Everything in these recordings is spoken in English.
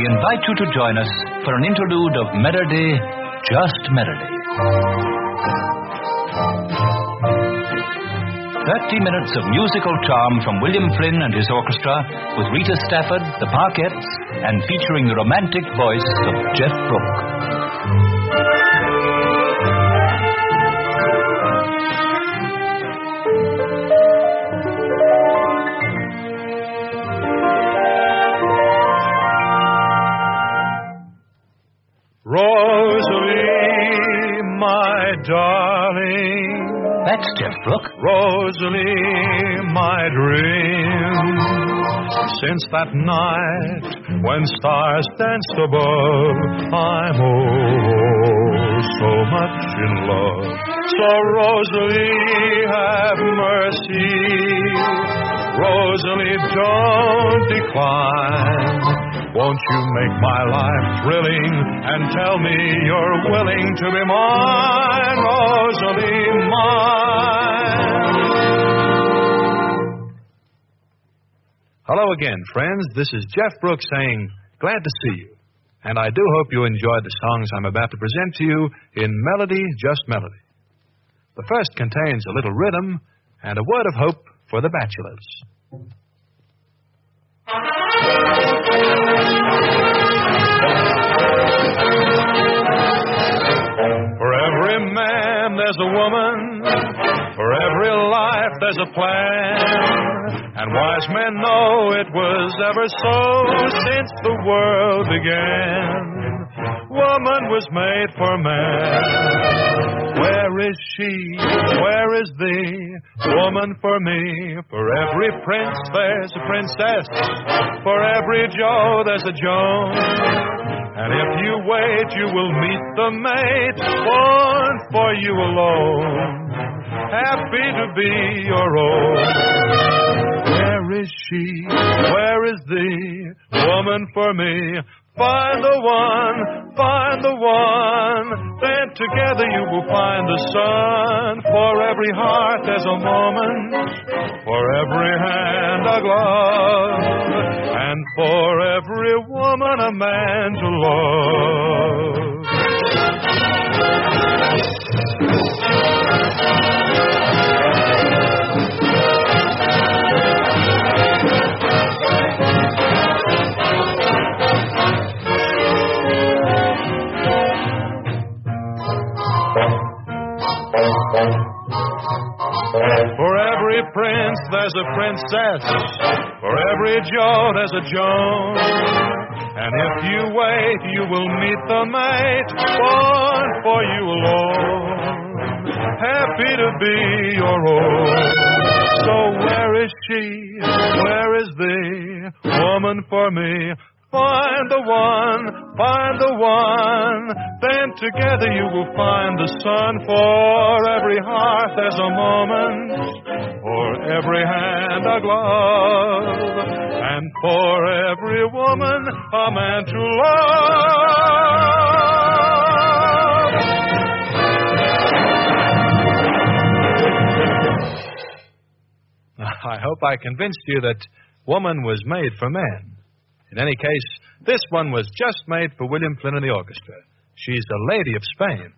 we invite you to join us for an interlude of melody, just melody. 30 minutes of musical charm from William Flynn and his orchestra with Rita Stafford, the Parkettes, and featuring the romantic voice of Jeff Brooke. Rosalie, my darling. That's Jeff Brooke. Rosalie, my dream. Since that night when stars danced above, I'm so much in love. So Rosalie, have mercy. Rosalie, don't decline. Won't you make my life thrilling and tell me you're willing to be mine, Rosalie, mine? Hello again, friends. This is Jeff Brooke saying, glad to see you. And I do hope you enjoyed the songs I'm about to present to you in Melody, Just Melody. The first contains a little rhythm and a word of hope for the bachelors. For every man there's a woman, for every life there's a plan, and wise men know it was ever so since the world began. Woman was made for man. Where is she? Where is the woman for me? For every prince there's a princess, for every Joe there's a Joan. And if you wait, you will meet the mate born for you alone, happy to be your own. Where is she? Where is the woman for me? Find the one, then together you will find the sun. For every heart there's a moment, for every hand a glove, and for every woman a man to love. For every prince there's a princess, for every Joe there's a Joan. And if you wait, you will meet the mate born for you alone, happy to be your own. So where is she? Where is the woman for me? Find the one, then together you will find the sun. For every heart there's a moment, for every hand a glove, and for every woman a man to love. I hope I convinced you that woman was made for man. In any case, this one was just made for William Flynn and the orchestra. She's a lady of Spain.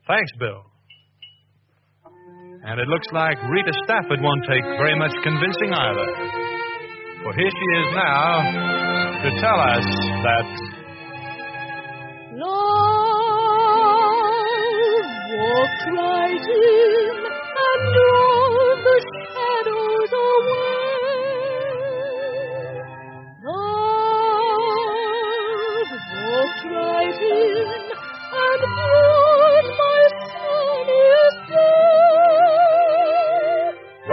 Thanks, Bill. And it looks like Rita Stafford won't take very much convincing either. For here she is now to tell us that love walked right in and drove the shadows away. Love walked right in and brought my sunniest day.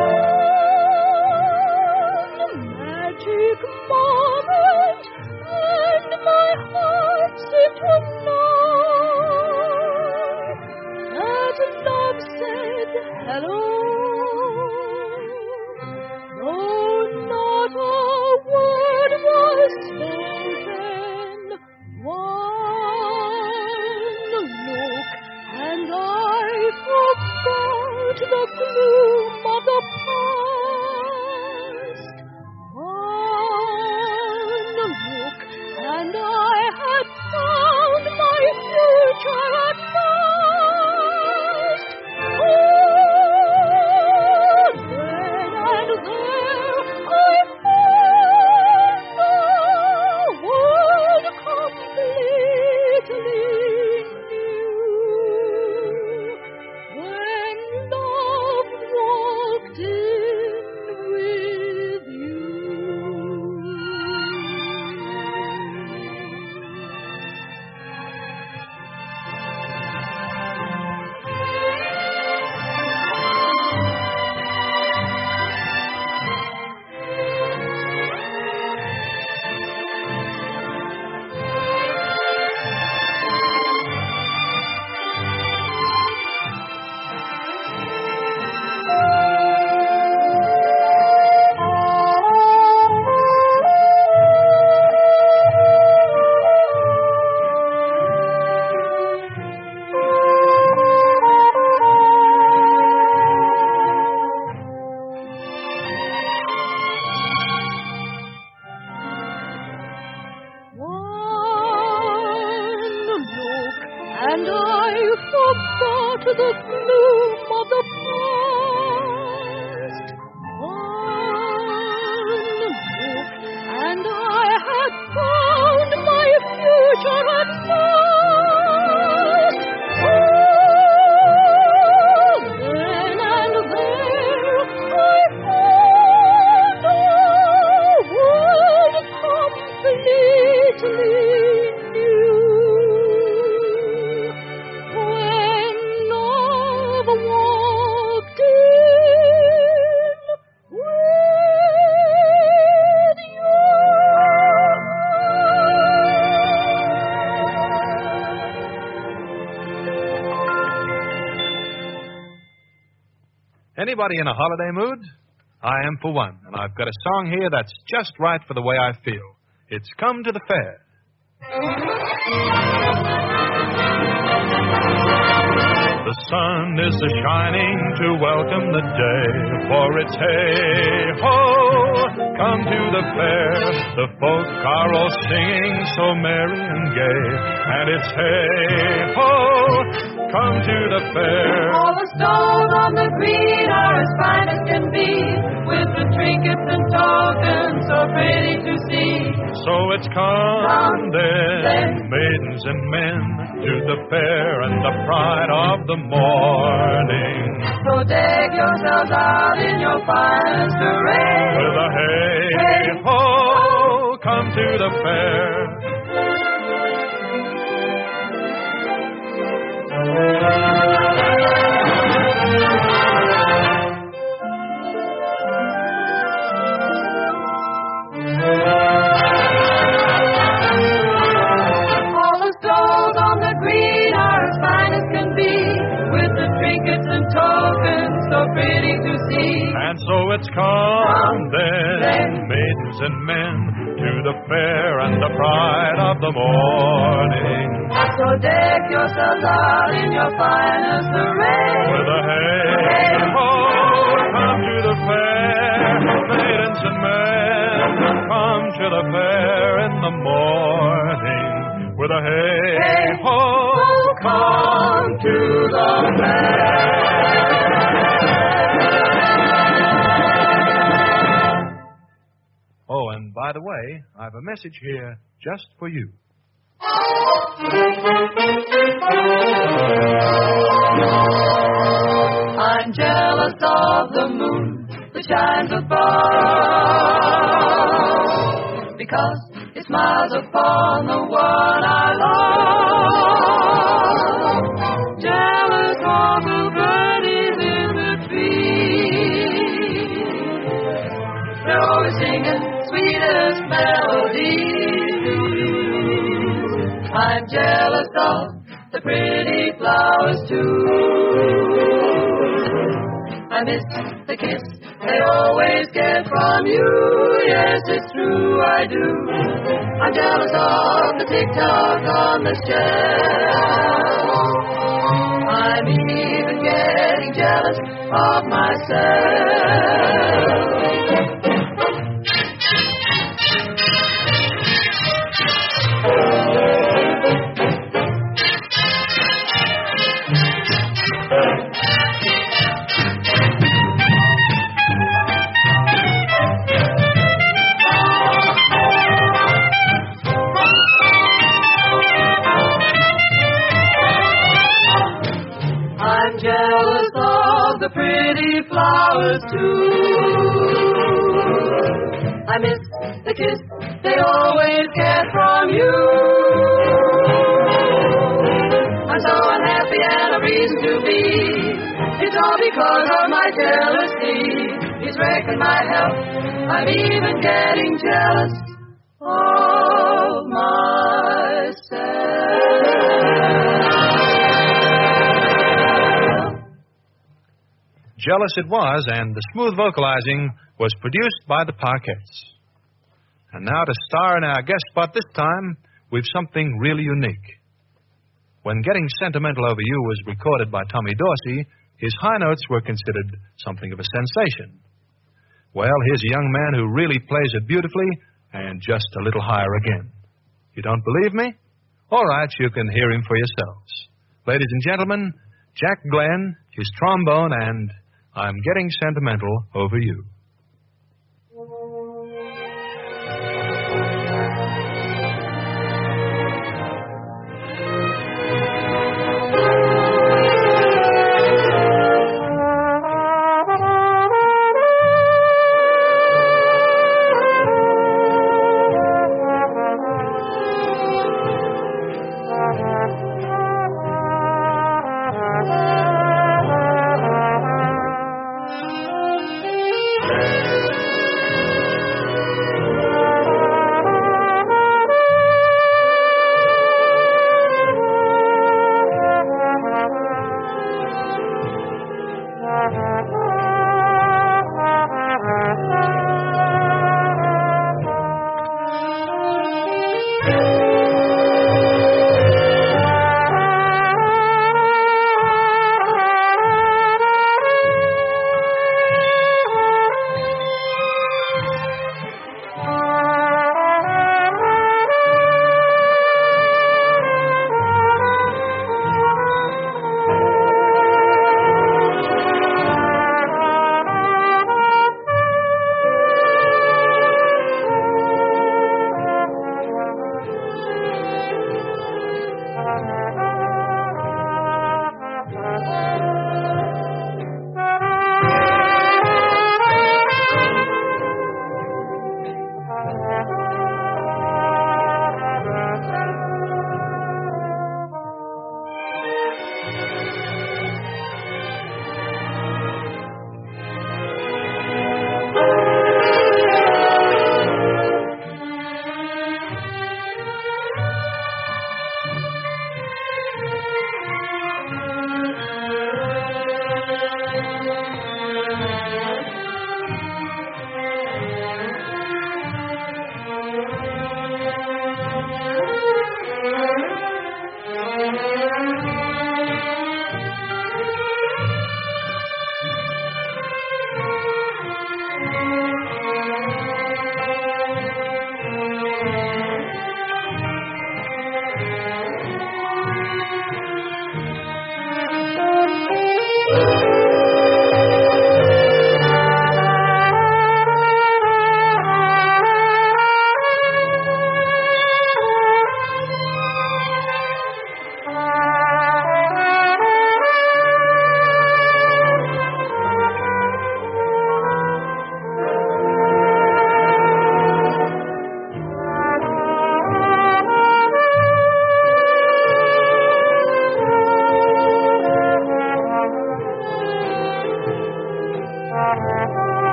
One magic moment, and my heart seemed to know that love said hello. Though not a word was spoken, one look, and I forgot the gloom of the past. One look, and I had found my future at last. Oh, then and there I found the world completely new. When love walked in with you. And I forgot the gloom of the past. One look, and I had found my future at last. Oh, then and there I found a world completely new. When love walked in with you. anybody in a holiday mood? I am for one, and I've got a song here that's just right for the way I feel. It's Come to the Fair. The sun is a-shining to welcome the day, for it's hey-ho, come to the fair. The folk are all singing so merry and gay, and it's hey-ho, come to the fair. All the stalls on the green are as fine as can be, with the trinkets and tokens so pretty to see. So it's come then, maidens and men, to the fair and the pride of the morning. So deck yourselves out in your finest array, With a hey-ho, come to the fair. all the stalls on the green are as fine as can be, with the trinkets and tokens so pretty to see. And so it's come then, maidens and men, to the fair and the pride of the morning. So deck yourselves out in your finest array, With a hey-ho, come to the fair, maidens and men, come to the fair in the morning. With a hey-ho, come to the man. Oh, and by the way, I've a message here just for you. I'm jealous of the moon that shines above, because it smiles upon the one I love. Jealous of the birdies in the trees, they're always singing sweetest melodies. I'm jealous of the pretty flowers too. I miss the kiss they always get from you. Yes, it's true, I do. I'm jealous of the tick-tock on the shelf. I'm even getting jealous of myself. I'm jealous of the pretty flowers too. I miss the kiss they always get from you. I'm so unhappy and a reason to be. It's all because of my jealousy. It's wrecking my health. I'm even getting jealous of myself. Jealous it was, and the smooth vocalizing was produced by the Parkettes. And now to star in our guest spot this time, we've something really unique. When Getting Sentimental Over You was recorded by Tommy Dorsey, his high notes were considered something of a sensation. Well, here's a young man who really plays it beautifully, and just a little higher again. You don't believe me? All right, you can hear him for yourselves. Ladies and gentlemen, Jack Glenn, his trombone, and I'm Getting Sentimental Over You.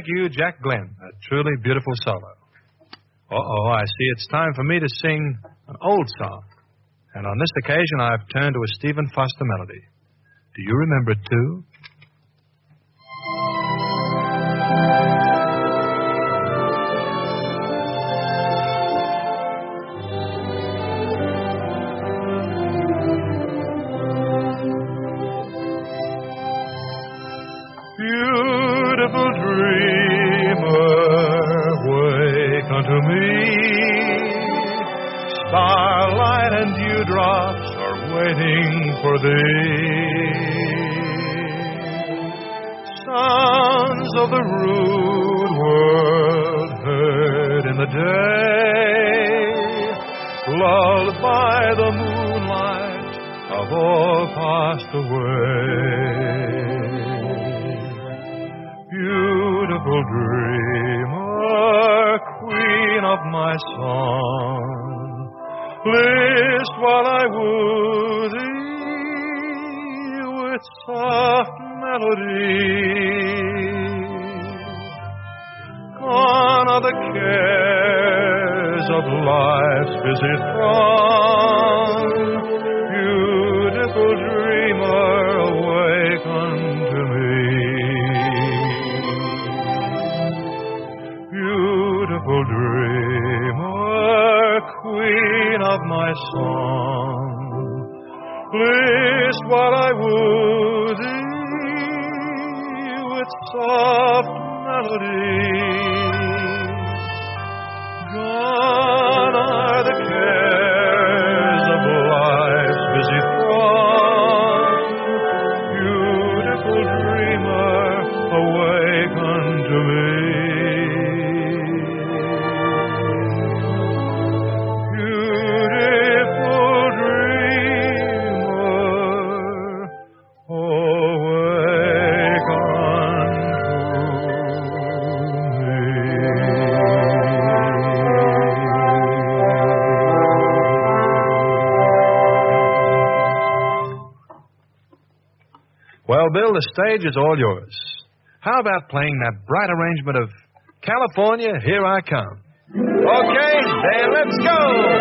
thank you, Jack Glenn. A truly beautiful solo. I see it's time for me to sing an old song. And on this occasion, I've turned to a Stephen Foster melody. Do you remember it, too? Beautiful dreamer, wake unto me. Starlight and dewdrops are waiting for thee. Sounds of the rude world heard in the day, lulled by the moonlight, have all passed away. Beautiful dreamer, queen of my song, list while I woo thee with soft melody. Gone are the cares of life's busy throng. Beautiful dreamer, awaken to me. Beautiful dreamer, queen of my song, list while I woo thee with soft melody. Gone are the cares of life's busy throng. Beautiful dreamer, awaken to me. Well, Bill, the stage is all yours. How about playing that bright arrangement of California, Here I Come? Okay, then let's go!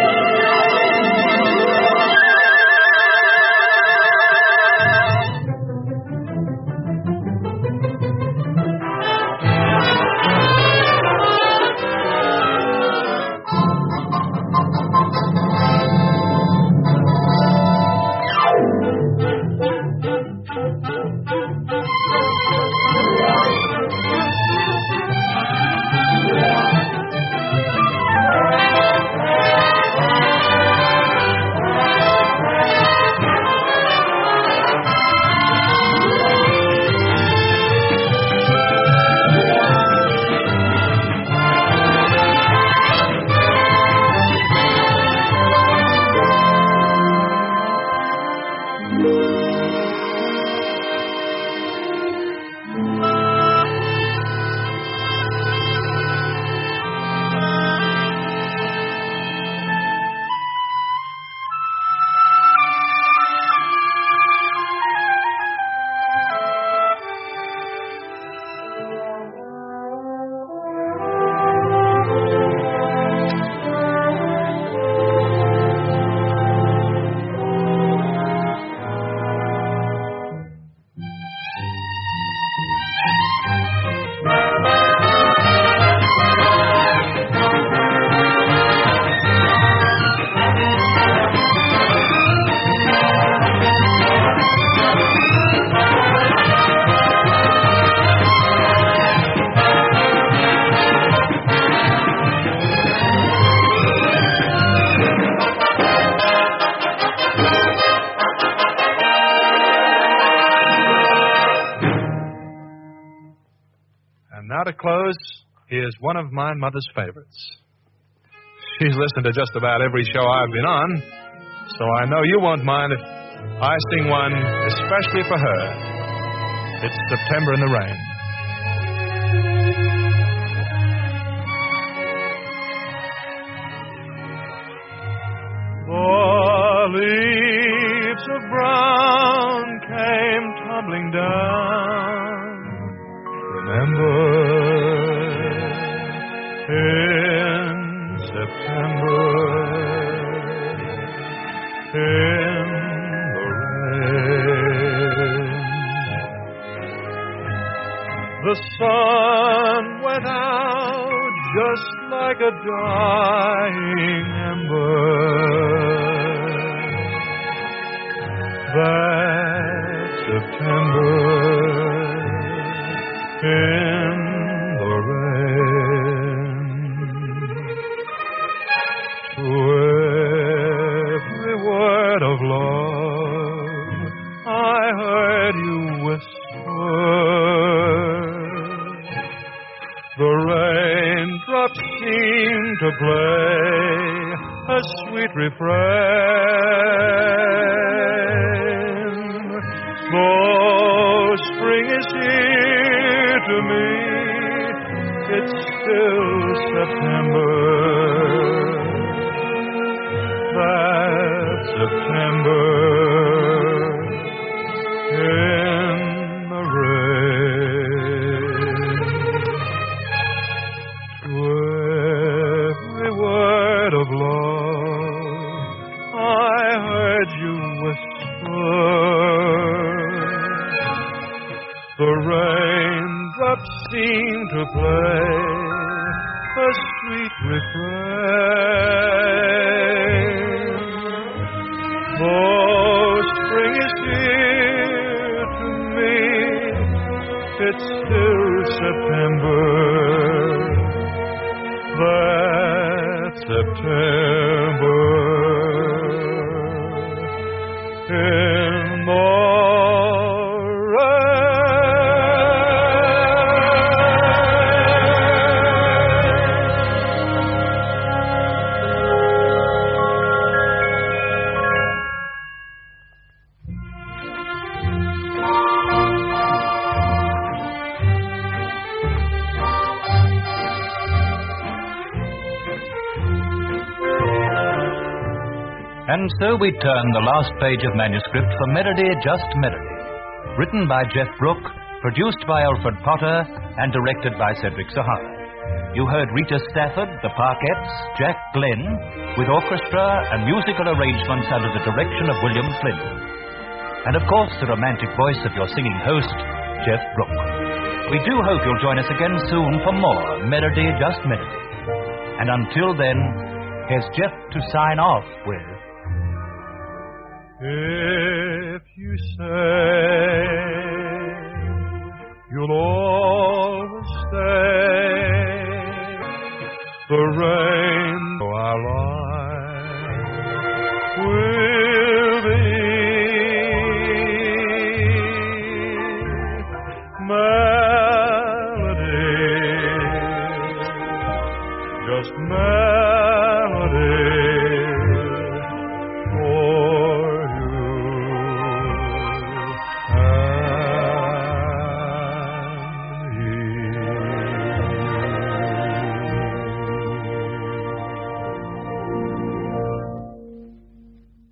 Now to close, here's one of my mother's favorites. She's listened to just about every show I've been on, so I know you won't mind if I sing one especially for her. It's September in the Rain. The leaves of brown came tumbling down. Remember in September, in the rain. The sun went out just like a dying ember. That September in the rain. To every word of love I heard you whisper. The raindrops seemed to play a sweet refrain. Though spring is here to me, it's still September. That September in the rain. To every word of love I heard you whisper. The raindrops seem to play a sweet refrain. Though spring is here to me, it's still September. That September in the And so we turn the last page of manuscript for Melody, Just Melody, written by Jeff Brooke, produced by Alfred Potter, and directed by Cedric Sahara. You heard Rita Stafford, the Parkettes, Jack Glenn, with orchestra and musical arrangements under the direction of William Flynn. And of course, the romantic voice of your singing host, Jeff Brooke. We do hope you'll join us again soon for more Melody, Just Melody. And until then, here's Jeff to sign off with... If you say you'll always stay, the rain our life will be. Melody, just melody.